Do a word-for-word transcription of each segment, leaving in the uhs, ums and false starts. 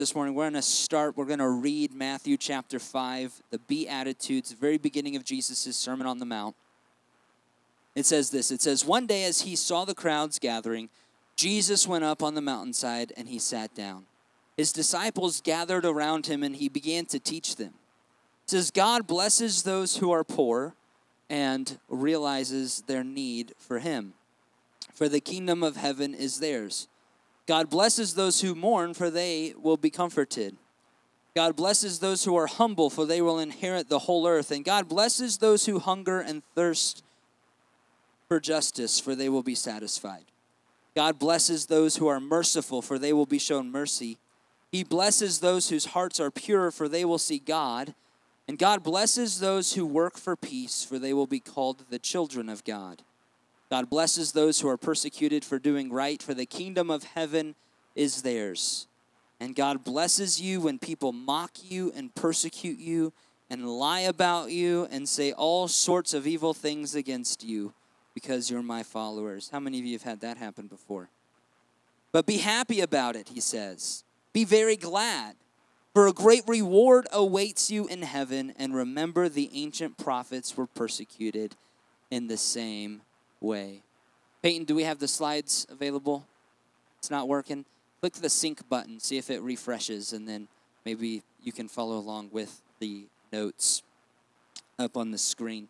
this morning. We're going to start, we're going to read Matthew chapter five, the Beatitudes, the very beginning of Jesus' Sermon on the Mount. It says this, it says, "One day as he saw the crowds gathering, Jesus went up on the mountainside and he sat down. His disciples gathered around him and he began to teach them. It says, God blesses those who are poor and realizes their need for him. For the kingdom of heaven is theirs. God blesses those who mourn, for they will be comforted. God blesses those who are humble, for they will inherit the whole earth. And God blesses those who hunger and thirst for justice, for they will be satisfied. God blesses those who are merciful, for they will be shown mercy. He blesses those whose hearts are pure, for they will see God. And God blesses those who work for peace, for they will be called the children of God. God blesses those who are persecuted for doing right, for the kingdom of heaven is theirs. And God blesses you when people mock you and persecute you and lie about you and say all sorts of evil things against you because you're my followers." How many of you have had that happen before? "But be happy about it," he says. "Be very glad, for a great reward awaits you in heaven. And remember, the ancient prophets were persecuted in the same way." Peyton, do we have the slides available? It's not working. Click the sync button, see if it refreshes, and then maybe you can follow along with the notes up on the screen.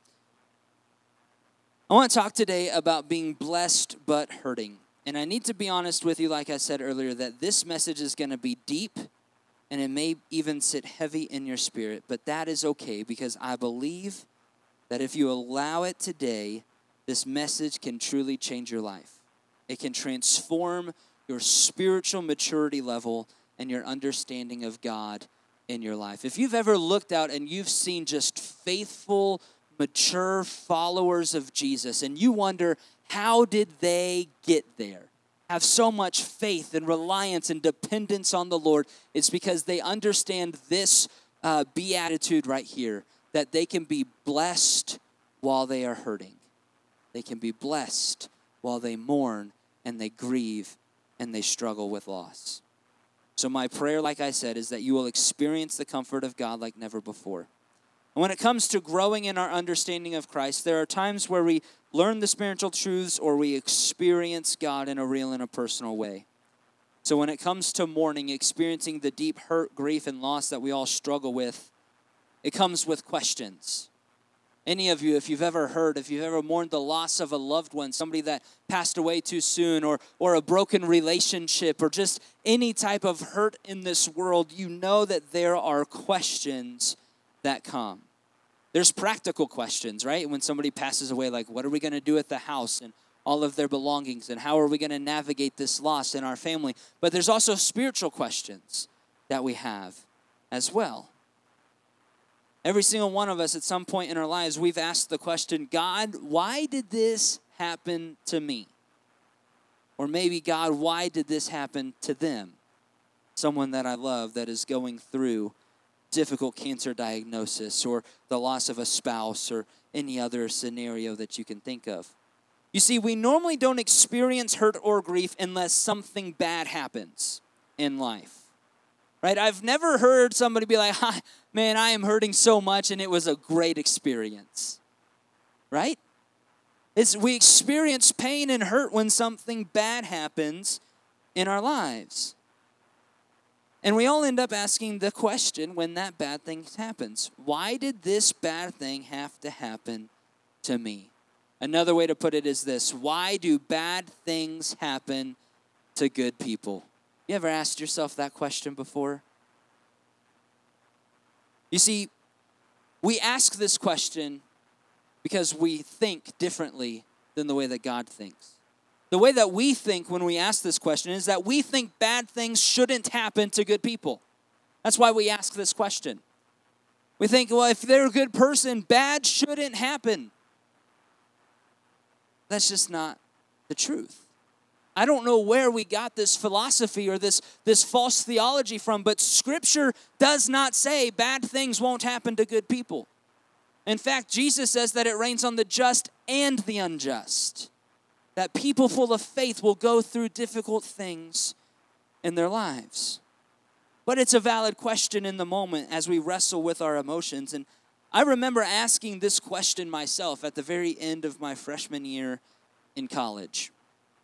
I want to talk today about being blessed but hurting. And I need to be honest with you, like I said earlier, that this message is going to be deep, and it may even sit heavy in your spirit, but that is okay, because I believe that if you allow it today, this message can truly change your life. It can transform your spiritual maturity level and your understanding of God in your life. If you've ever looked out and you've seen just faithful, mature followers of Jesus, and you wonder, how did they get there? Have so much faith and reliance and dependence on the Lord, it's because they understand this uh, beatitude right here, that they can be blessed while they are hurting. They can be blessed while they mourn and they grieve and they struggle with loss. So my prayer, like I said, is that you will experience the comfort of God like never before. And when it comes to growing in our understanding of Christ, there are times where we learn the spiritual truths or we experience God in a real and a personal way. So when it comes to mourning, experiencing the deep hurt, grief, and loss that we all struggle with, it comes with questions. Any of you, if you've ever heard, if you've ever mourned the loss of a loved one, somebody that passed away too soon, or, or a broken relationship, or just any type of hurt in this world, you know that there are questions that come. There's practical questions, right? When somebody passes away, like, what are we going to do at the house and all of their belongings, and how are we going to navigate this loss in our family? But there's also spiritual questions that we have as well. Every single one of us at some point in our lives, we've asked the question, God, why did this happen to me? Or maybe, God, why did this happen to them? Someone that I love that is going through difficult cancer diagnosis, or the loss of a spouse, or any other scenario that you can think of. You see, we normally don't experience hurt or grief unless something bad happens in life. Right? I've never heard somebody be like, Hi, man, I am hurting so much, and it was a great experience. Right? It's, we experience pain and hurt when something bad happens in our lives. And we all end up asking the question when that bad thing happens. Why did this bad thing have to happen to me? Another way to put it is this: why do bad things happen to good people? You ever asked yourself that question before? You see, we ask this question because we think differently than the way that God thinks. The way that we think when we ask this question is that we think bad things shouldn't happen to good people. That's why we ask this question. We think, well, if they're a good person, bad shouldn't happen. That's just not the truth. I don't know where we got this philosophy or this, this false theology from, but Scripture does not say bad things won't happen to good people. In fact, Jesus says that it rains on the just and the unjust, that people full of faith will go through difficult things in their lives. But it's a valid question in the moment as we wrestle with our emotions. And I remember asking this question myself at the very end of my freshman year in college.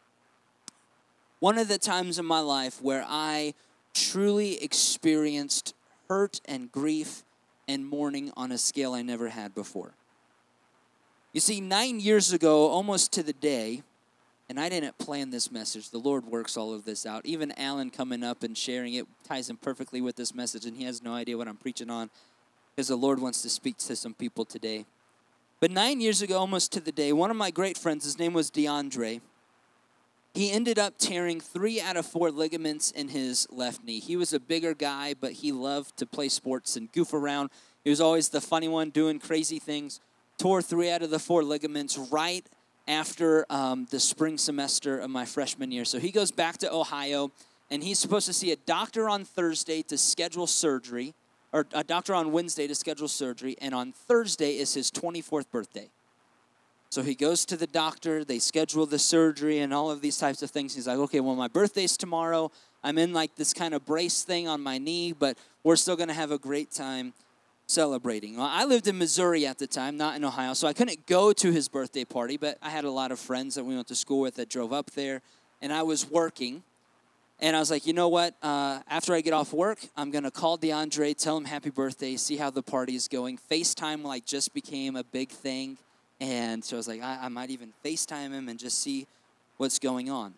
One of the times in my life where I truly experienced hurt and grief and mourning on a scale I never had before. You see, nine years ago, almost to the day, and I didn't plan this message. The Lord works all of this out. Even Alan coming up and sharing it ties in perfectly with this message, and he has no idea what I'm preaching on because the Lord wants to speak to some people today. But nine years ago, almost to the day, one of my great friends, his name was DeAndre, he ended up tearing three out of four ligaments in his left knee. He was a bigger guy, but he loved to play sports and goof around. He was always the funny one doing crazy things. Tore three out of the four ligaments right after um, the spring semester of my freshman year. So he goes back to Ohio, and he's supposed to see a doctor on Thursday to schedule surgery, or a doctor on Wednesday to schedule surgery, and on Thursday is his twenty-fourth birthday. So he goes to the doctor, they schedule the surgery and all of these types of things. He's like, okay, well, my birthday's tomorrow. I'm in like this kind of brace thing on my knee, but we're still going to have a great time celebrating. Well, I lived in Missouri at the time, not in Ohio, so I couldn't go to his birthday party, but I had a lot of friends that we went to school with that drove up there, and I was working. And I was like, you know what? Uh, after I get off work, I'm going to call DeAndre, tell him happy birthday, see how the party is going. FaceTime like just became a big thing. And so I was like, I, I might even FaceTime him and just see what's going on.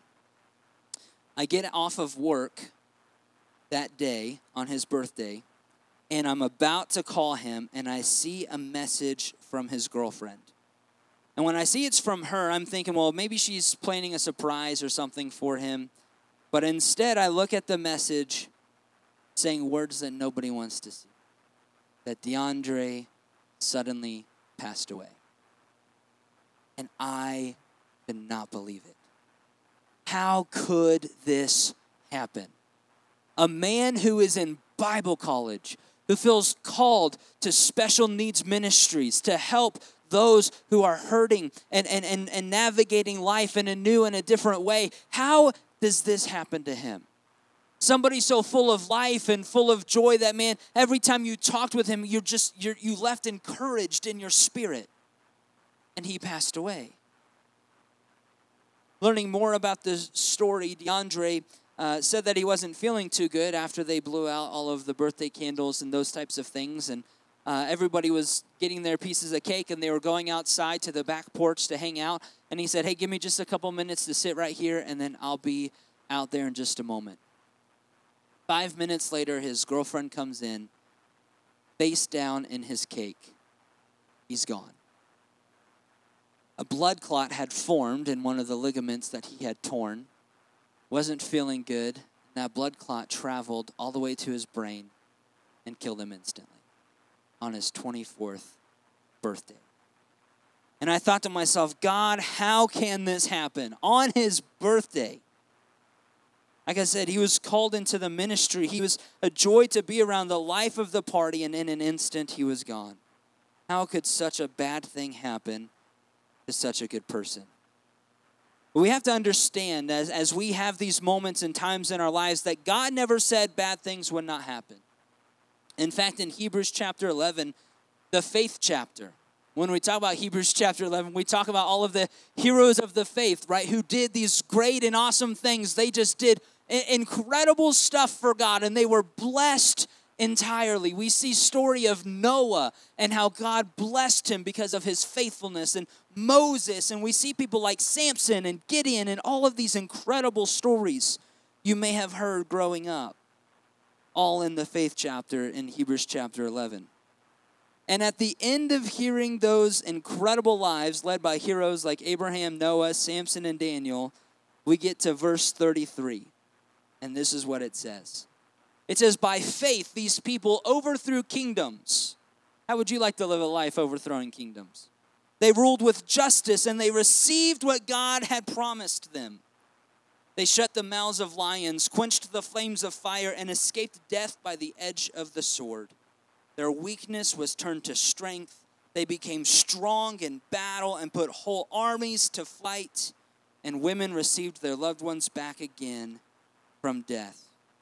I get off of work that day on his birthday, and I'm about to call him, and I see a message from his girlfriend. And when I see it's from her, I'm thinking, well, maybe she's planning a surprise or something for him. But instead, I look at the message saying words that nobody wants to see. That DeAndre suddenly passed away. And I could not believe it. How could this happen? A man who is in Bible college, who feels called to special needs ministries to help those who are hurting and, and, and, and navigating life in a new and a different way. How does this happen to him? Somebody so full of life and full of joy that, man, every time you talked with him, you're just you're, you left encouraged in your spirit. And he passed away. Learning more about this story, DeAndre uh, said that he wasn't feeling too good after they blew out all of the birthday candles and those types of things. And uh, everybody was getting their pieces of cake, and they were going outside to the back porch to hang out. And he said, hey, give me just a couple minutes to sit right here, and then I'll be out there in just a moment. Five minutes later, his girlfriend comes in, face down in his cake. He's gone. A blood clot had formed in one of the ligaments that he had torn. Wasn't feeling good. That blood clot traveled all the way to his brain and killed him instantly on his twenty-fourth birthday. And I thought to myself, God, how can this happen on his birthday? Like I said, he was called into the ministry. He was a joy to be around, the life of the party, and in an instant he was gone. How could such a bad thing happen to such a good person? But we have to understand as, as we have these moments and times in our lives that God never said bad things would not happen. In fact, in Hebrews chapter eleven, the faith chapter, when we talk about Hebrews chapter eleven, we talk about all of the heroes of the faith, right, who did these great and awesome things. They just did incredible stuff for God, and they were blessed entirely. We see story of Noah and how God blessed him because of his faithfulness, and Moses, and we see people like Samson and Gideon and all of these incredible stories you may have heard growing up, all in the faith chapter in Hebrews chapter eleven. And at the end of hearing those incredible lives led by heroes like Abraham, Noah, Samson, and Daniel, we get to verse thirty-three. And this is what it says. It says, by faith, these people overthrew kingdoms. How would you like to live a life overthrowing kingdoms? They ruled with justice, and they received what God had promised them. They shut the mouths of lions, quenched the flames of fire, and escaped death by the edge of the sword. Their weakness was turned to strength. They became strong in battle and put whole armies to flight. And women received their loved ones back again from death.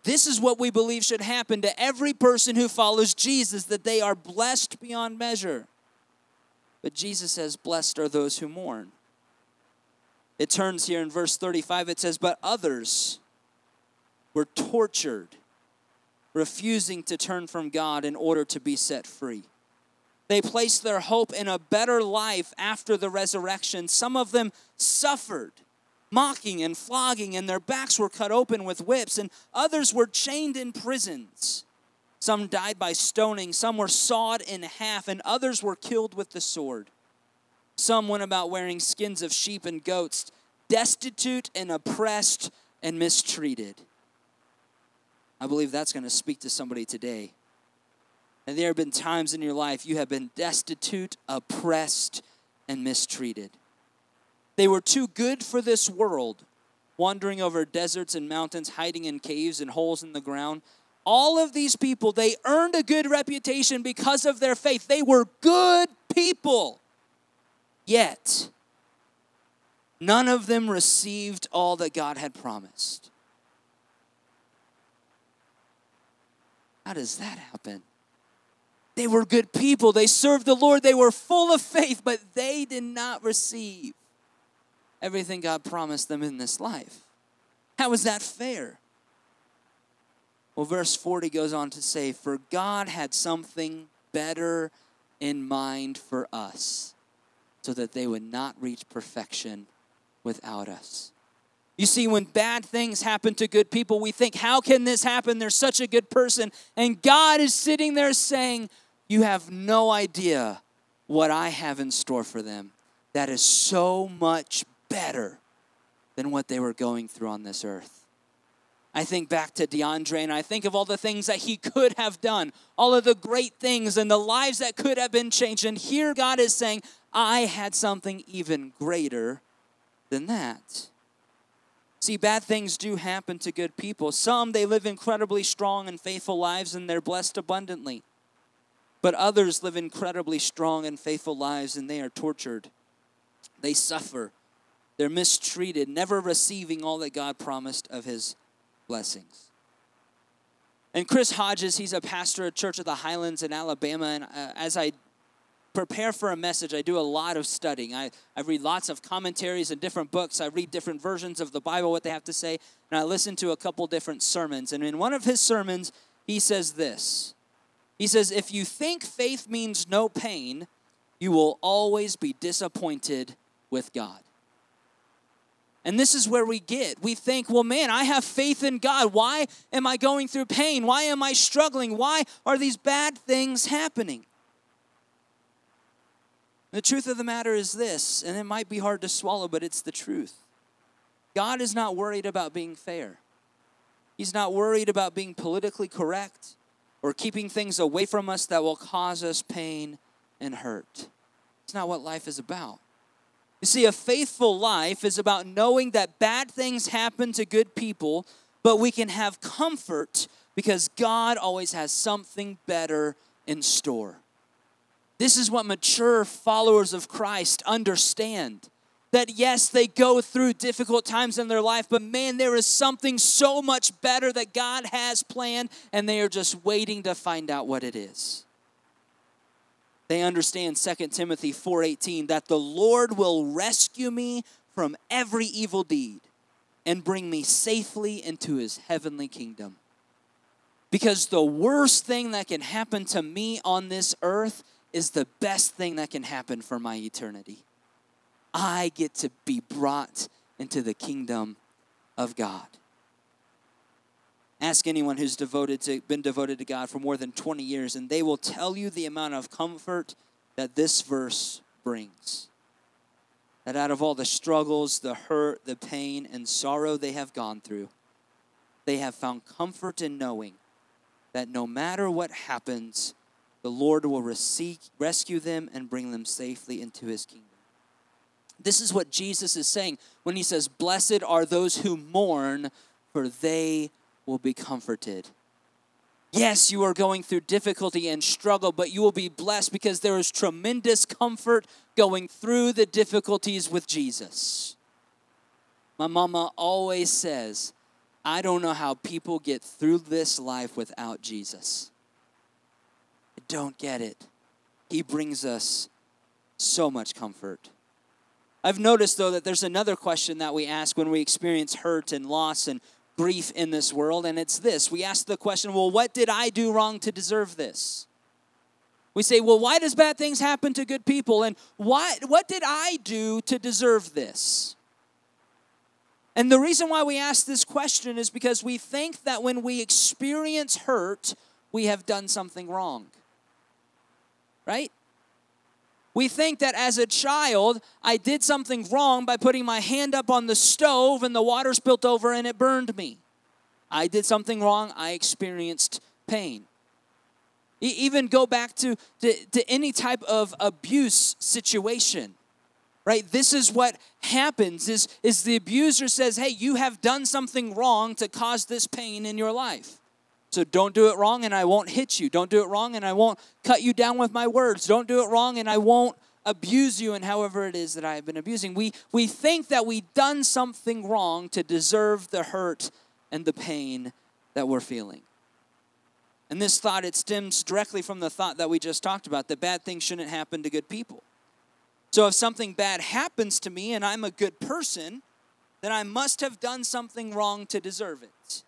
This is what we believe should happen to every person who follows Jesus, that they are blessed beyond measure. But Jesus says, blessed are those who mourn. It turns here in verse thirty-five, it says, but others were tortured, refusing to turn from God in order to be set free. They placed their hope in a better life after the resurrection. Some of them suffered, mocking and flogging, and their backs were cut open with whips, and others were chained in prisons. Some died by stoning, some were sawed in half, and others were killed with the sword. Some went about wearing skins of sheep and goats, destitute and oppressed and mistreated. I believe that's going to speak to somebody today. And there have been times in your life you have been destitute, oppressed, and mistreated. They were too good for this world, wandering over deserts and mountains, hiding in caves and holes in the ground. All of these people, they earned a good reputation because of their faith. They were good people. Yet, none of them received all that God had promised. How does that happen? They were good people. They served the Lord. They were full of faith, but they did not receive everything God promised them in this life. How is that fair? Well, verse forty goes on to say, for God had something better in mind for us, so that they would not reach perfection without us. You see, when bad things happen to good people, we think, how can this happen? They're such a good person. And God is sitting there saying, you have no idea what I have in store for them. That is so much better than what they were going through on this earth. I think back to DeAndre, and I think of all the things that he could have done, all of the great things and the lives that could have been changed. And here God is saying, I had something even greater than that. See, bad things do happen to good people. Some, they live incredibly strong and faithful lives, and they're blessed abundantly. But others live incredibly strong and faithful lives, and they are tortured. They suffer. They're mistreated, never receiving all that God promised of his blessings. And Chris Hodges, he's a pastor at Church of the Highlands in Alabama, and uh, as I prepare for a message, I do a lot of studying. I, I read lots of commentaries and different books. I read different versions of the Bible, what they have to say, and I listen to a couple different sermons. And in one of his sermons, he says this. He says, if you think faith means no pain, you will always be disappointed with God. And this is where we get. We think, well, man, I have faith in God. Why am I going through pain? Why am I struggling? Why are these bad things happening? The truth of the matter is this, and it might be hard to swallow, but it's the truth. God is not worried about being fair. He's not worried about being politically correct or keeping things away from us that will cause us pain and hurt. It's not what life is about. You see, a faithful life is about knowing that bad things happen to good people, but we can have comfort because God always has something better in store. This is what mature followers of Christ understand. That yes, they go through difficult times in their life, but man, there is something so much better that God has planned, and they are just waiting to find out what it is. They understand Second Timothy four eighteen, that the Lord will rescue me from every evil deed and bring me safely into his heavenly kingdom. Because the worst thing that can happen to me on this earth is the best thing that can happen for my eternity. I get to be brought into the kingdom of God. Ask anyone who's devoted to, been devoted to God for more than twenty years, and they will tell you the amount of comfort that this verse brings. That out of all the struggles, the hurt, the pain, and sorrow they have gone through, they have found comfort in knowing that no matter what happens, the Lord will receive, rescue them and bring them safely into his kingdom. This is what Jesus is saying when he says, blessed are those who mourn, for they will be comforted. Yes, you are going through difficulty and struggle, but you will be blessed because there is tremendous comfort going through the difficulties with Jesus. My mama always says I don't know how people get through this life without Jesus. I don't get it. He brings us so much comfort. I've noticed, though, that there's another question that we ask when we experience hurt and loss and grief in this world, and it's this. We ask the question, well, what did I do wrong to deserve this? We say, well, why does bad things happen to good people? And why, what did I do to deserve this? And the reason why we ask this question is because we think that when we experience hurt, we have done something wrong. Right? We think that as a child, I did something wrong by putting my hand up on the stove and the water spilled over and it burned me. I did something wrong. I experienced pain. E- even go back to, to, to any type of abuse situation. Right? This is what happens is, is the abuser says, hey, you have done something wrong to cause this pain in your life. So don't do it wrong and I won't hit you. Don't do it wrong and I won't cut you down with my words. Don't do it wrong and I won't abuse you in however it is that I have been abusing. We, we think that we've done something wrong to deserve the hurt and the pain that we're feeling. And this thought, it stems directly from the thought that we just talked about, that bad things shouldn't happen to good people. So if something bad happens to me and I'm a good person, then I must have done something wrong to deserve it.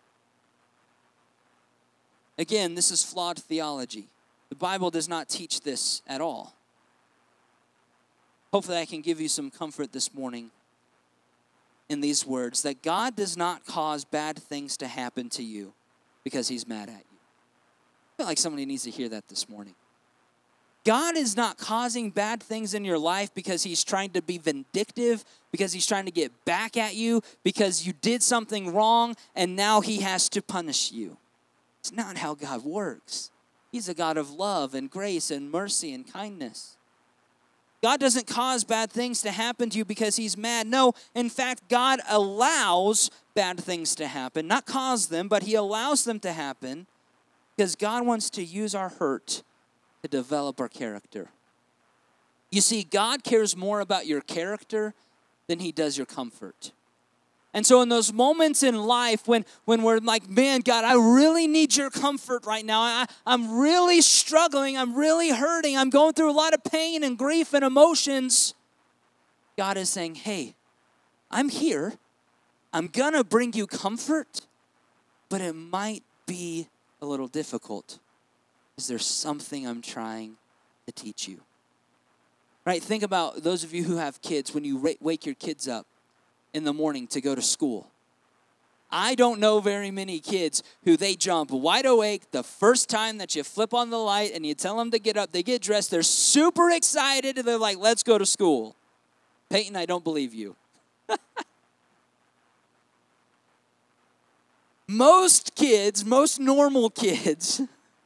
Again, this is flawed theology. The Bible does not teach this at all. Hopefully I can give you some comfort this morning in these words, that God does not cause bad things to happen to you because he's mad at you. I feel like somebody needs to hear that this morning. God is not causing bad things in your life because he's trying to be vindictive, because he's trying to get back at you, because you did something wrong and now he has to punish you. It's not how God works. He's a God of love and grace and mercy and kindness. God doesn't cause bad things to happen to you because he's mad. No, in fact, God allows bad things to happen. Not cause them, but he allows them to happen because God wants to use our hurt to develop our character. You see, God cares more about your character than he does your comfort. And so in those moments in life when, when we're like, man, God, I really need your comfort right now. I, I'm really struggling. I'm really hurting. I'm going through a lot of pain and grief and emotions. God is saying, hey, I'm here. I'm going to bring you comfort, but it might be a little difficult. Is there something I'm trying to teach you? Right? Think about those of you who have kids, when you wake your kids up in the morning to go to school. I don't know very many kids who they jump wide awake the first time that you flip on the light and you tell them to get up. They get dressed. They're super excited. And they're like, let's go to school. Peyton, I don't believe you. Most kids, most normal kids,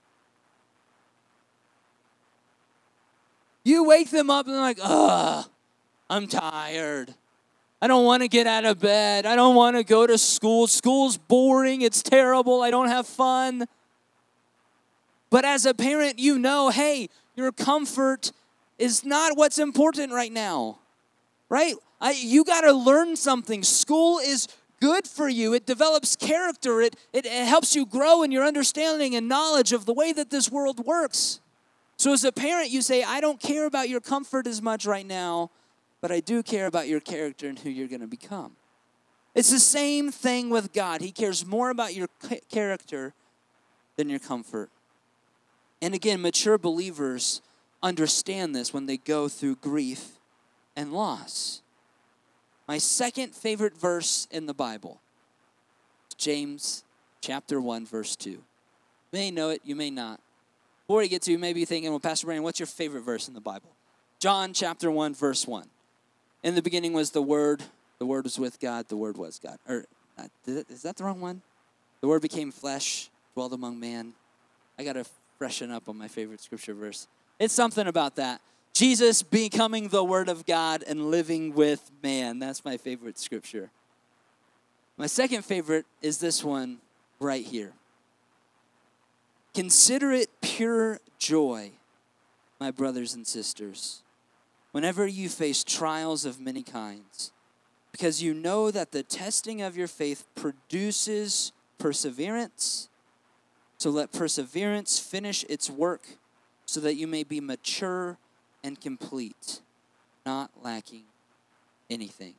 you wake them up and they're like, ugh, I'm tired. I don't want to get out of bed. I don't want to go to school. School's boring. It's terrible. I don't have fun. But as a parent, you know, hey, your comfort is not what's important right now, right? I, you got to learn something. School is good for you. It develops character. It, it, it helps you grow in your understanding and knowledge of the way that this world works. So as a parent, you say, I don't care about your comfort as much right now, but I do care about your character and who you're going to become. It's the same thing with God. He cares more about your character than your comfort. And again, mature believers understand this when they go through grief and loss. My second favorite verse in the Bible, James chapter one, verse two. You may know it, you may not. Before you get to, you may be thinking, well, Pastor Brandon, what's your favorite verse in the Bible? John chapter one, verse one. In the beginning was the Word. The Word was with God. The Word was God. Or uh, is that the wrong one? The Word became flesh, dwelled among man. I got to freshen up on my favorite scripture verse. It's something about that. Jesus becoming the Word of God and living with man. That's my favorite scripture. My second favorite is this one right here. Consider it pure joy, my brothers and sisters, whenever you face trials of many kinds, because you know that the testing of your faith produces perseverance. So let perseverance finish its work so that you may be mature and complete, not lacking anything.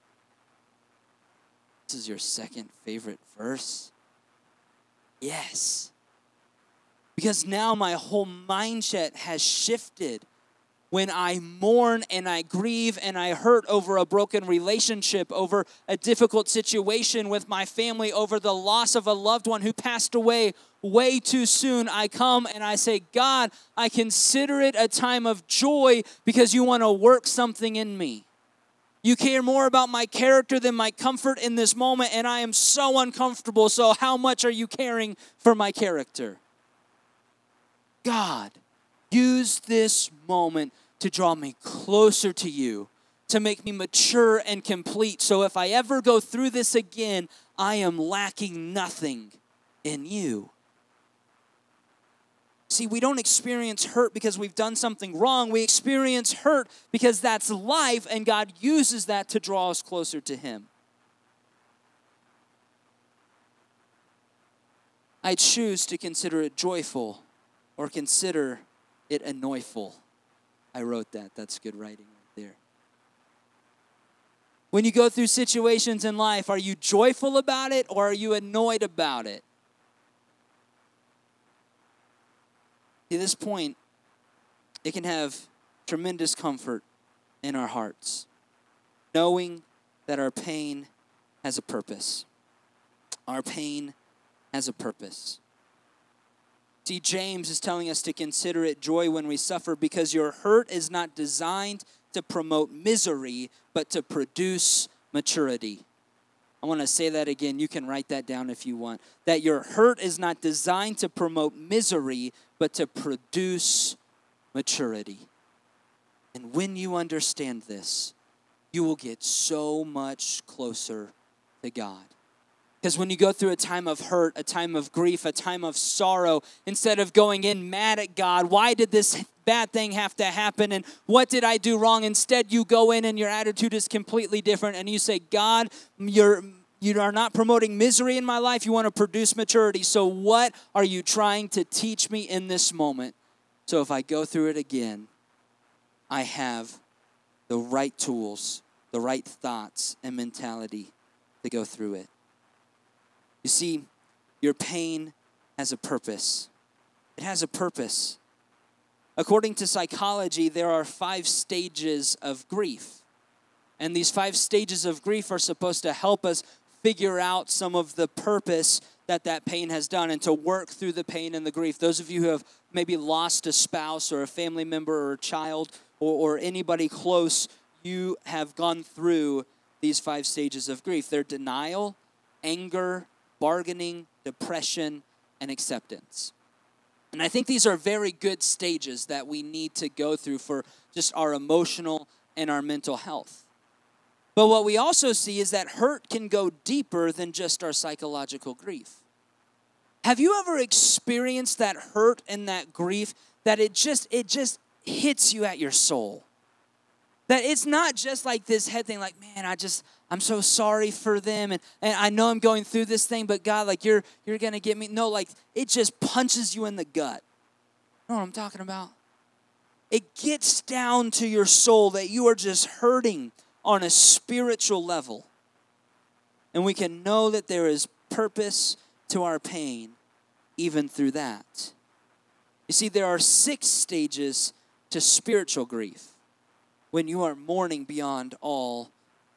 This is your second favorite verse. Yes. Because now my whole mindset has shifted. When I mourn and I grieve and I hurt over a broken relationship, over a difficult situation with my family, over the loss of a loved one who passed away way too soon, I come and I say, God, I consider it a time of joy because you want to work something in me. You care more about my character than my comfort in this moment, and I am so uncomfortable, so how much are you caring for my character? God, use this moment to draw me closer to you, to make me mature and complete. So if I ever go through this again, I am lacking nothing in you. See, we don't experience hurt because we've done something wrong. We experience hurt because that's life, and God uses that to draw us closer to Him. I choose to consider it joyful or consider it annoyful. I wrote that. That's good writing right there. When you go through situations in life, are you joyful about it or are you annoyed about it? At this point, it can have tremendous comfort in our hearts, knowing that our pain has a purpose. Our pain has a purpose. See, James is telling us to consider it joy when we suffer because your hurt is not designed to promote misery, but to produce maturity. I want to say that again. You can write that down if you want. That your hurt is not designed to promote misery, but to produce maturity. And when you understand this, you will get so much closer to God. Because when you go through a time of hurt, a time of grief, a time of sorrow, instead of going in mad at God, why did this bad thing have to happen and what did I do wrong? Instead, you go in and your attitude is completely different and you say, God, you're, you are not promoting misery in my life. You want to produce maturity. So what are you trying to teach me in this moment? So if I go through it again, I have the right tools, the right thoughts and mentality to go through it. You see, your pain has a purpose. It has a purpose. According to psychology, there are five stages of grief. And these five stages of grief are supposed to help us figure out some of the purpose that that pain has done and to work through the pain and the grief. Those of you who have maybe lost a spouse or a family member or a child or, or anybody close, you have gone through these five stages of grief. They're denial, anger, bargaining, depression, and acceptance. And I think these are very good stages that we need to go through for just our emotional and our mental health. But what we also see is that hurt can go deeper than just our psychological grief. Have you ever experienced that hurt and that grief that it just it just hits you at your soul? That it's not just like this head thing, like, man, I just, I'm so sorry for them, and, and I know I'm going through this thing, but God, like, you're you're going to get me. No, like, it just punches you in the gut. You know what I'm talking about? It gets down to your soul that you are just hurting on a spiritual level. And we can know that there is purpose to our pain even through that. You see, there are six stages to spiritual grief when you are mourning beyond all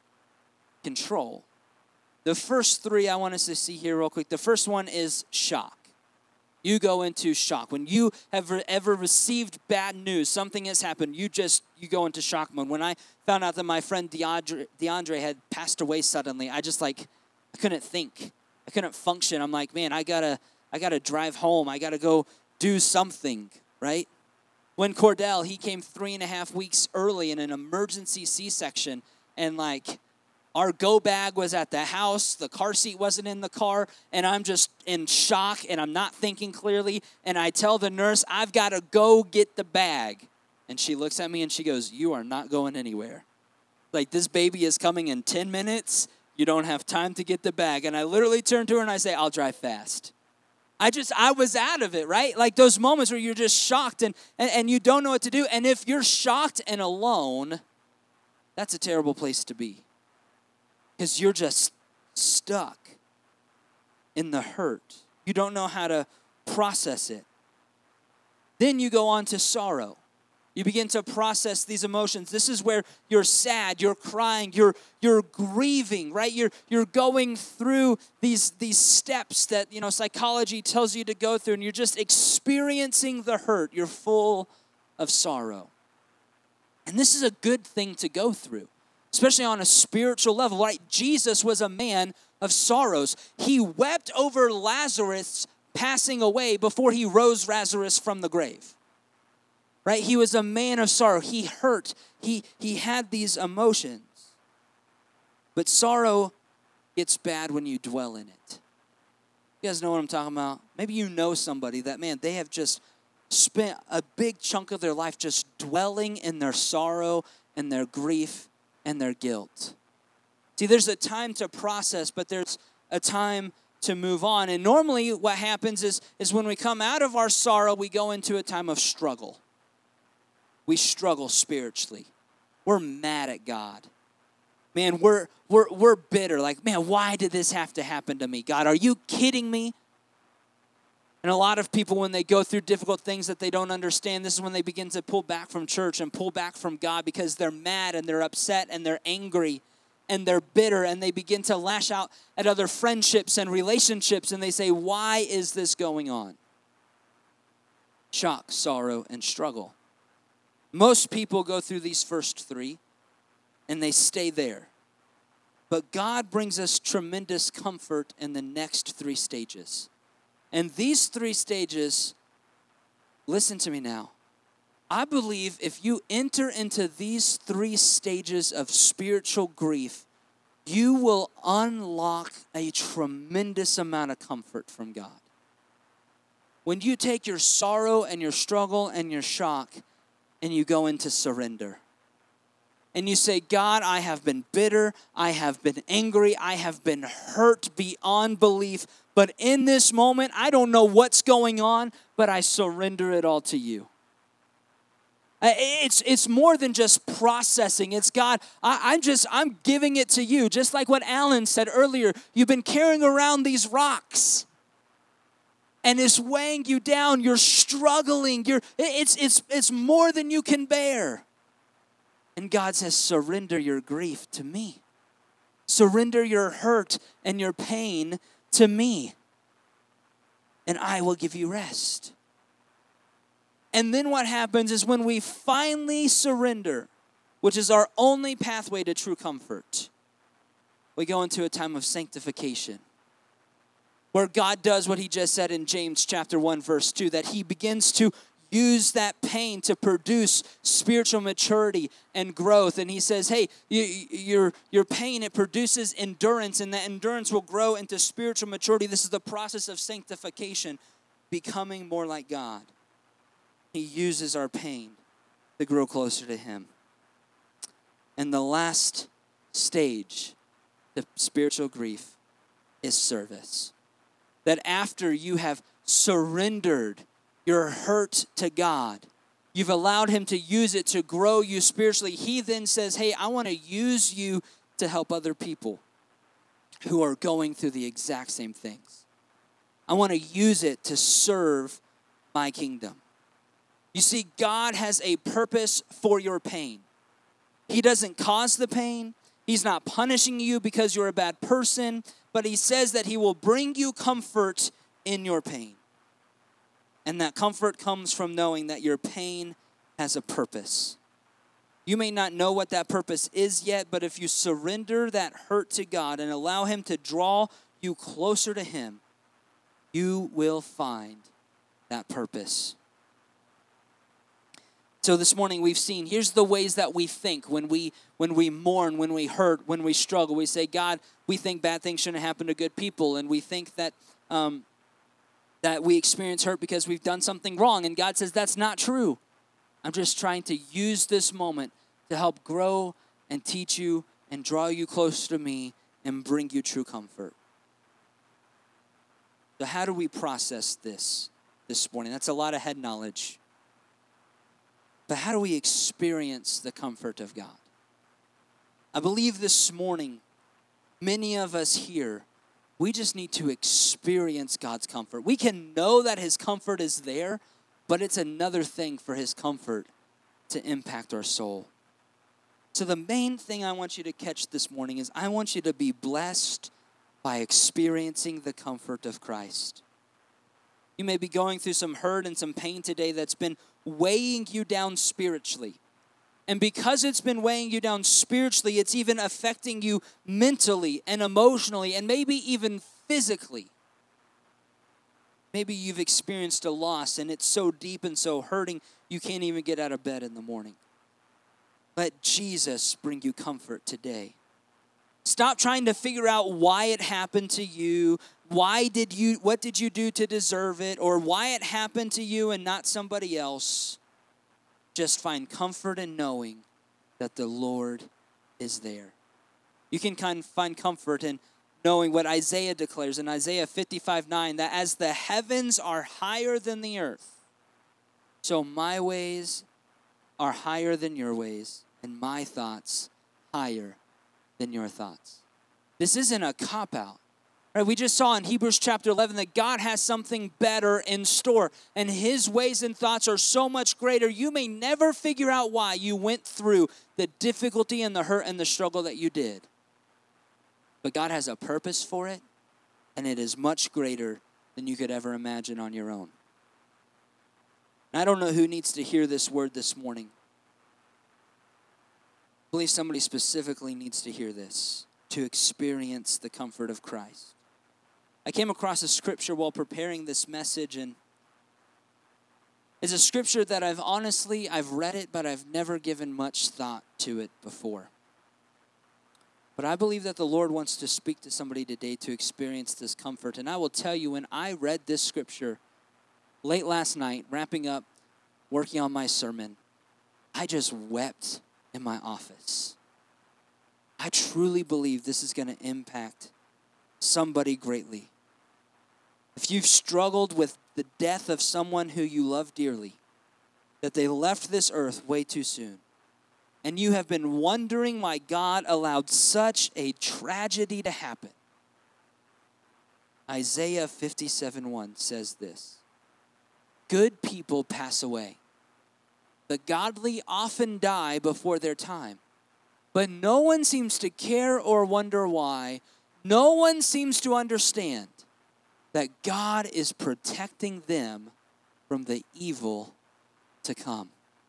control. The first three I want us to see here real quick. The first one is shock. You go into shock. When you have ever received bad news, something has happened, you just, you go into shock mode. When I found out that my friend DeAndre, DeAndre had passed away suddenly, I just like, I couldn't think. I couldn't function. I'm like, man, I gotta, I gotta drive home. I gotta go do something, right? When Cordell, he came three and a half weeks early in an emergency C-section, and like, our go bag was at the house, the car seat wasn't in the car, and I'm just in shock, and I'm not thinking clearly, and I tell the nurse, I've got to go get the bag. And she looks at me and she goes, you are not going anywhere. Like, this baby is coming in ten minutes. You don't have time to get the bag. And I literally turn to her and I say, I'll drive fast. I just, I was out of it, right? Like those moments where you're just shocked and, and, and you don't know what to do. And if you're shocked and alone, that's a terrible place to be. Because you're just stuck in the hurt. You don't know how to process it. Then you go on to sorrow. You begin to process these emotions. This is where you're sad, you're crying, you're you're grieving, right? You're you're going through these these steps that, you know, psychology tells you to go through, and you're just experiencing the hurt. You're full of sorrow. And this is a good thing to go through, especially on a spiritual level, right? Jesus was a man of sorrows. He wept over Lazarus passing away before he rose Lazarus from the grave. Right? He was a man of sorrow. He hurt. He, he had these emotions. But sorrow gets bad when you dwell in it. You guys know what I'm talking about? Maybe you know somebody that, man, they have just spent a big chunk of their life just dwelling in their sorrow and their grief and their guilt. See, there's a time to process, but there's a time to move on. And normally what happens is, is when we come out of our sorrow, we go into a time of struggle. We struggle spiritually. We're mad at God. Man, we're we're we're bitter. Like, man, why did this have to happen to me? God, are you kidding me? And a lot of people, when they go through difficult things that they don't understand, this is when they begin to pull back from church and pull back from God because they're mad and they're upset and they're angry and they're bitter, and they begin to lash out at other friendships and relationships, and they say, why is this going on? Shock, sorrow, and struggle. Most people go through these first three, and they stay there. But God brings us tremendous comfort in the next three stages. And these three stages, listen to me now. I believe if you enter into these three stages of spiritual grief, you will unlock a tremendous amount of comfort from God. When you take your sorrow and your struggle and your shock, and you go into surrender. And you say, God, I have been bitter, I have been angry, I have been hurt beyond belief, but in this moment, I don't know what's going on, but I surrender it all to you. It's, it's more than just processing. It's, God, I, I'm just, I'm giving it to you. Just like what Alan said earlier, you've been carrying around these rocks. And it's weighing you down. You're struggling. You're it's it's it's more than you can bear. And God says, surrender your grief to me. Surrender your hurt and your pain to me. And I will give you rest. And then what happens is when we finally surrender, which is our only pathway to true comfort, we go into a time of sanctification, where God does what he just said in James chapter one, verse two, that he begins to use that pain to produce spiritual maturity and growth. And he says, hey, you, your, your pain, it produces endurance, and that endurance will grow into spiritual maturity. This is the process of sanctification, becoming more like God. He uses our pain to grow closer to him. And the last stage, the spiritual grief, is service. That after you have surrendered your hurt to God, you've allowed him to use it to grow you spiritually, he then says, hey, I want to use you to help other people who are going through the exact same things. I want to use it to serve my kingdom. You see, God has a purpose for your pain. He doesn't cause the pain. He's not punishing you because you're a bad person, but he says that he will bring you comfort in your pain. And that comfort comes from knowing that your pain has a purpose. You may not know what that purpose is yet, but if you surrender that hurt to God and allow him to draw you closer to him, you will find that purpose. So this morning we've seen, here's the ways that we think when we when we mourn, when we hurt, when we struggle. We say, God, we think bad things shouldn't happen to good people. And we think that um, that we experience hurt because we've done something wrong. And God says, that's not true. I'm just trying to use this moment to help grow and teach you and draw you closer to me and bring you true comfort. So how do we process this this morning? That's a lot of head knowledge. But how do we experience the comfort of God? I believe this morning, many of us here, we just need to experience God's comfort. We can know that his comfort is there, but it's another thing for his comfort to impact our soul. So the main thing I want you to catch this morning is I want you to be blessed by experiencing the comfort of Christ. You may be going through some hurt and some pain today that's been weighing you down spiritually. And because it's been weighing you down spiritually, it's even affecting you mentally and emotionally and maybe even physically. Maybe you've experienced a loss and it's so deep and so hurting you can't even get out of bed in the morning. Let Jesus bring you comfort today. Stop trying to figure out why it happened to you. Why did you, what did you do to deserve it? Or why it happened to you and not somebody else. Just find comfort in knowing that the Lord is there. You can kind of find comfort in knowing what Isaiah declares in Isaiah fifty-five nine, that as the heavens are higher than the earth, so my ways are higher than your ways, and my thoughts higher than your thoughts. This isn't a cop-out. Right? We just saw in Hebrews chapter eleven that God has something better in store, and his ways and thoughts are so much greater. You may never figure out why you went through the difficulty and the hurt and the struggle that you did. But God has a purpose for it, and it is much greater than you could ever imagine on your own. And I don't know who needs to hear this word this morning. I believe somebody specifically needs to hear this, to experience the comfort of Christ. I came across a scripture while preparing this message, and it's a scripture that I've honestly, I've read it, but I've never given much thought to it before. But I believe that the Lord wants to speak to somebody today to experience this comfort. And I will tell you, when I read this scripture late last night, wrapping up, working on my sermon, I just wept in my office. I truly believe this is going to impact somebody greatly. If you've struggled with the death of someone who you love dearly, that they left this earth way too soon, and you have been wondering why God allowed such a tragedy to happen, Isaiah fifty-seven one says this: good people pass away. The godly often die before their time, but no one seems to care or wonder why. No one seems to understand that God is protecting them from the evil to come.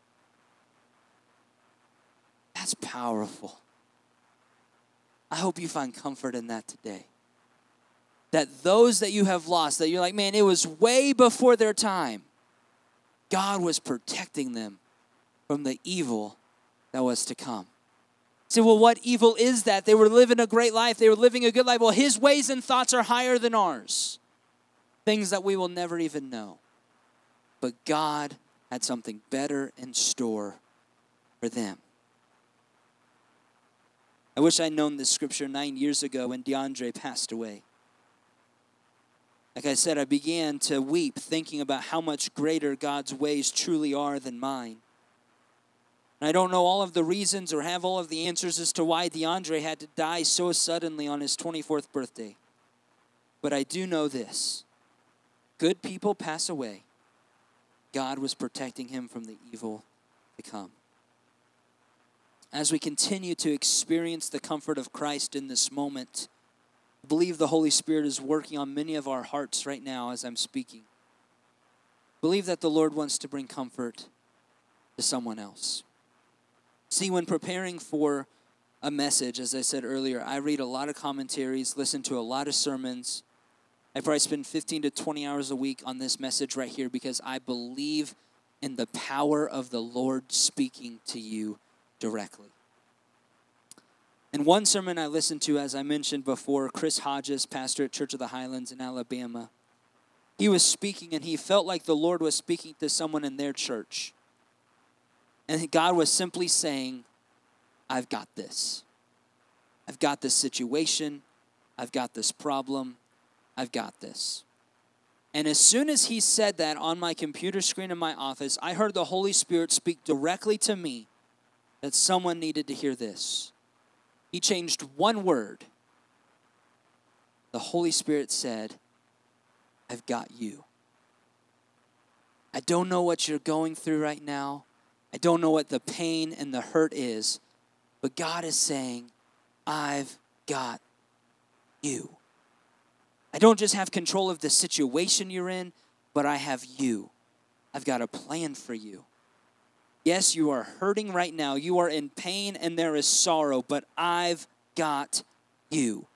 That's powerful. I hope you find comfort in that today. That those that you have lost, that you're like, man, it was way before their time, God was protecting them from the evil that was to come. Say, well, what evil is that? They were living a great life. They were living a good life. Well, his ways and thoughts are higher than ours. Things that we will never even know. But God had something better in store for them. I wish I'd known this scripture nine years ago when DeAndre passed away. Like I said, I began to weep thinking about how much greater God's ways truly are than mine. And I don't know all of the reasons or have all of the answers as to why DeAndre had to die so suddenly on his twenty-fourth birthday. But I do know this: good people pass away. God was protecting him from the evil to come. As we continue to experience the comfort of Christ in this moment, I believe the Holy Spirit is working on many of our hearts right now as I'm speaking. I believe that the Lord wants to bring comfort to someone else. See, when preparing for a message, as I said earlier, I read a lot of commentaries, listen to a lot of sermons. I probably spend fifteen to twenty hours a week on this message right here because I believe in the power of the Lord speaking to you directly. And one sermon I listened to, as I mentioned before, Chris Hodges, pastor at Church of the Highlands in Alabama, he was speaking and he felt like the Lord was speaking to someone in their church. And God was simply saying, I've got this. I've got this situation. I've got this problem. I've got this. And as soon as he said that on my computer screen in my office, I heard the Holy Spirit speak directly to me that someone needed to hear this. He changed one word. The Holy Spirit said, I've got you. I don't know what you're going through right now. I don't know what the pain and the hurt is, but God is saying, I've got you. I don't just have control of the situation you're in, but I have you. I've got a plan for you. Yes, you are hurting right now. You are in pain and there is sorrow, but I've got you.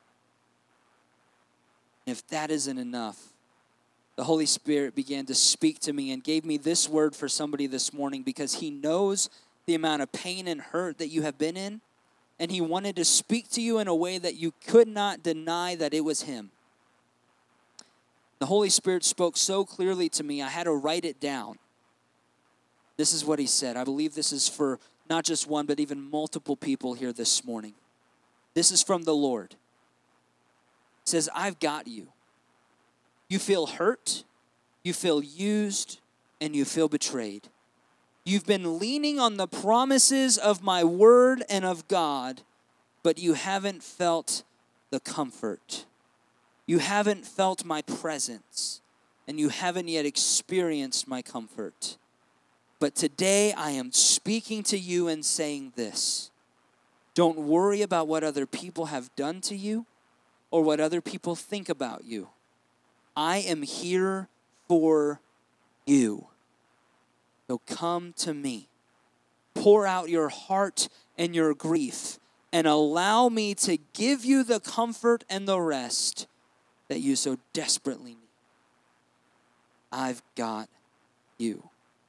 If that isn't enough, the Holy Spirit began to speak to me and gave me this word for somebody this morning because he knows the amount of pain and hurt that you have been in, and he wanted to speak to you in a way that you could not deny that it was him. The Holy Spirit spoke so clearly to me, I had to write it down. This is what he said. I believe this is for not just one, but even multiple people here this morning. This is from the Lord. It says, I've got you. You feel hurt, you feel used, and you feel betrayed. You've been leaning on the promises of my word and of God, but you haven't felt the comfort. You haven't felt my presence, and you haven't yet experienced my comfort. But today I am speaking to you and saying this. Don't worry about what other people have done to you or what other people think about you. I am here for you. So come to me. Pour out your heart and your grief and allow me to give you the comfort and the rest that you so desperately need. I've got you.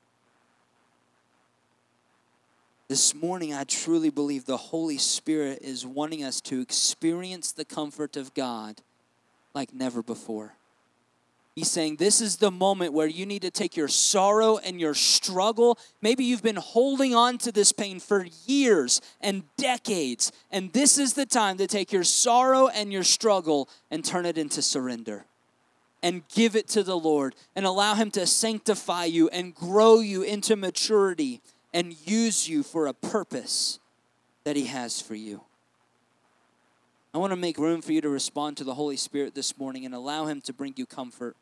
This morning, I truly believe the Holy Spirit is wanting us to experience the comfort of God like never before. He's saying this is the moment where you need to take your sorrow and your struggle. Maybe you've been holding on to this pain for years and decades, and this is the time to take your sorrow and your struggle and turn it into surrender and give it to the Lord and allow him to sanctify you and grow you into maturity and use you for a purpose that he has for you. I want to make room for you to respond to the Holy Spirit this morning and allow him to bring you comfort.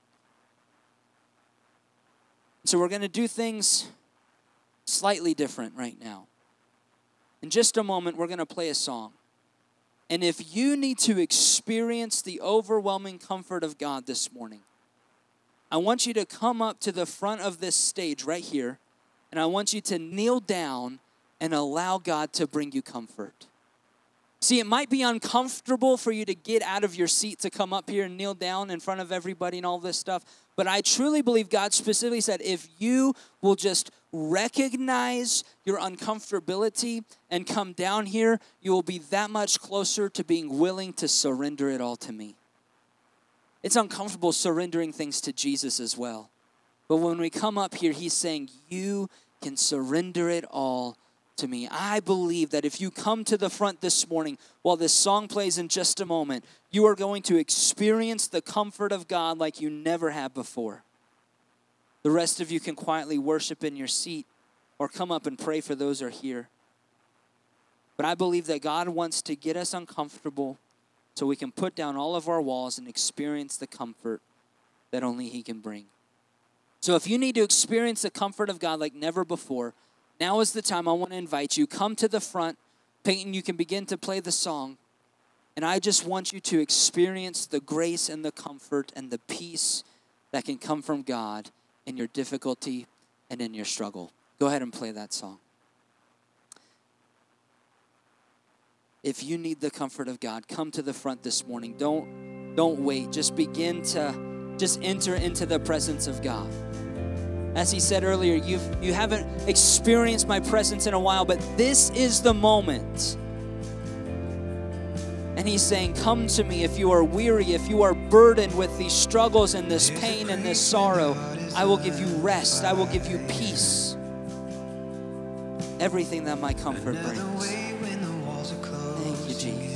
So we're going to do things slightly different right now. In just a moment, we're going to play a song. And if you need to experience the overwhelming comfort of God this morning, I want you to come up to the front of this stage right here, and I want you to kneel down and allow God to bring you comfort. See, it might be uncomfortable for you to get out of your seat to come up here and kneel down in front of everybody and all this stuff, but I truly believe God specifically said, if you will just recognize your uncomfortability and come down here, you will be that much closer to being willing to surrender it all to me. It's uncomfortable surrendering things to Jesus as well. But when we come up here, he's saying, you can surrender it all to me. I believe that if you come to the front this morning while this song plays in just a moment, you are going to experience the comfort of God like you never have before. The rest of you can quietly worship in your seat or come up and pray for those who are here. But I believe that God wants to get us uncomfortable so we can put down all of our walls and experience the comfort that only he can bring. So if you need to experience the comfort of God like never before, now is the time I want to invite you. Come to the front. Peyton, you can begin to play the song. And I just want you to experience the grace and the comfort and the peace that can come from God in your difficulty and in your struggle. Go ahead and play that song. If you need the comfort of God, come to the front this morning. Don't, don't wait. Just begin to just enter into the presence of God. As he said earlier, you've, you haven't experienced my presence in a while, but this is the moment. And he's saying, come to me if you are weary, if you are burdened with these struggles and this pain and this sorrow. I will give you rest. I will give you peace. Everything that my comfort brings. Jesus.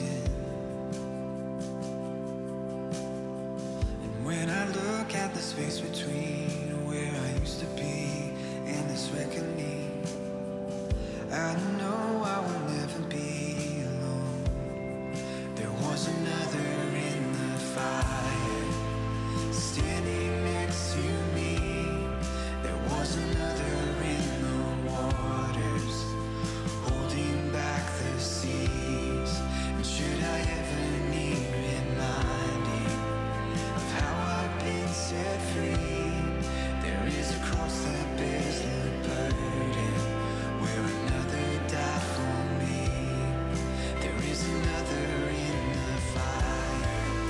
And when I look at the space between where I used to be and this reckoning, I know I will never be alone. There was another in the fire, standing next to me. There was another in the waters, holding back the seas. And should I ever need reminding of how I've been set free, there is a cross that bears the burden, where another died for me. There is another in the fire.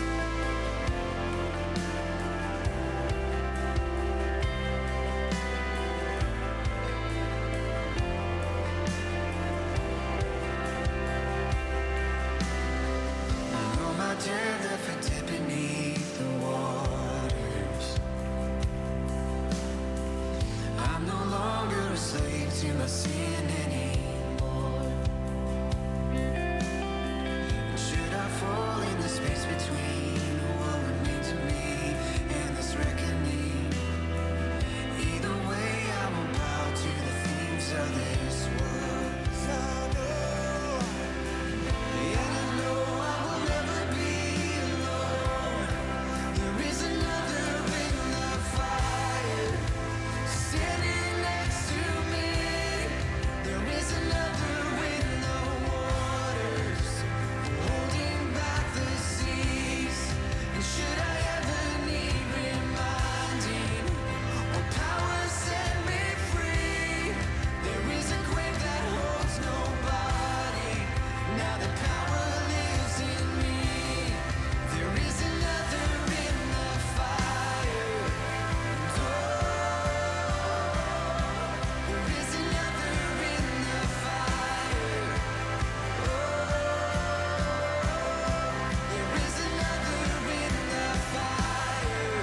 And all my dirt left for dead beneath the waters. I'm no longer a slave to my sin anymore. And should I fall in the space between what remains of me and this reckoning, either way I will bow to the things of this world. And I know I will never be alone. There is another in the fire, standing next to me. There is another in the waters, holding back the seas. And should I ever need reminding, or power set me free, there is a grave that holds nobody. Now the power lives in me. There is another in the fire. And oh, there is another in the fire. Oh, there is another in the fire.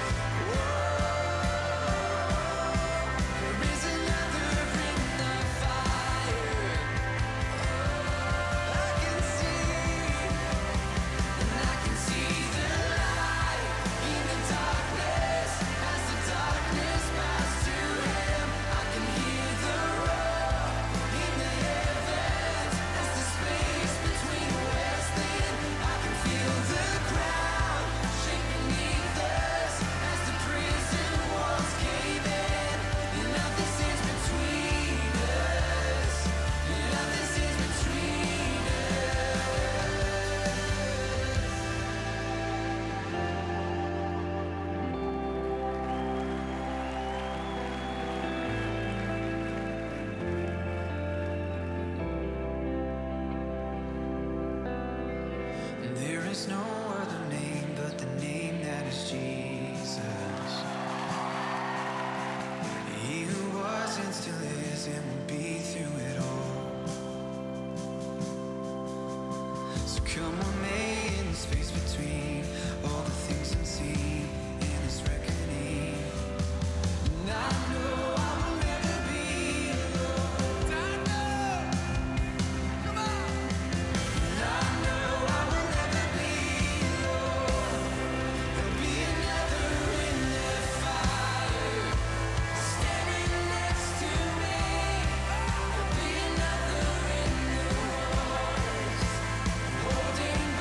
Oh, there is another in the fire. I can see, and I can see the light in the darkness. As the darkness passes to him, I can hear the roar in the heavens. As the space between west and I can feel the ground shake beneath us. As the prison walls cave in, and nothing stands between us. And nothing stands between us. There is no other name but the name that is Jesus. He who was and still is and will be through it all. So come on, May, in the space between all the things unseen and this reckoning. And I know I will never be alone. I know. Come on. And I know I will never be alone. There'll be another in the fire, standing next to me. There'll be another in the waters, holding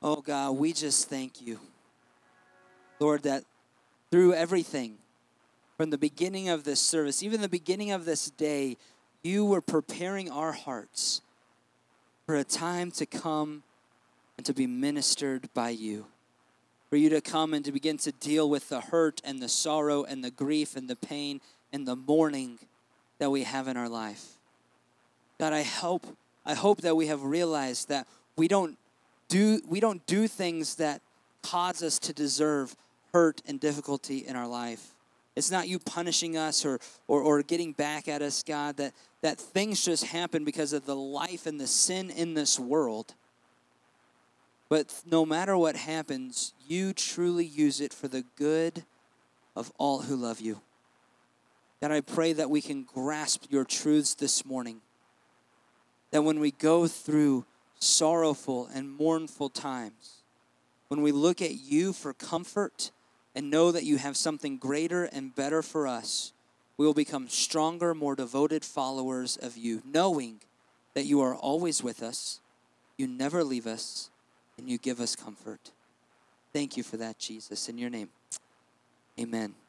Oh, God, we just thank you, Lord, that through everything, from the beginning of this service, even the beginning of this day, you were preparing our hearts for a time to come and to be ministered by you. For you to come and to begin to deal with the hurt and the sorrow and the grief and the pain and the mourning that we have in our life. God, I hope, I hope that we have realized that we don't do, we don't do things that cause us to deserve hurt and difficulty in our life. It's not you punishing us or, or, or getting back at us, God, that, that things just happen because of the life and the sin in this world. But no matter what happens, you truly use it for the good of all who love you. God, I pray that we can grasp your truths this morning. That when we go through sorrowful and mournful times, when we look at you for comfort and know that you have something greater and better for us, we will become stronger, more devoted followers of you, knowing that you are always with us, you never leave us, and you give us comfort. Thank you for that, Jesus. In your name, amen.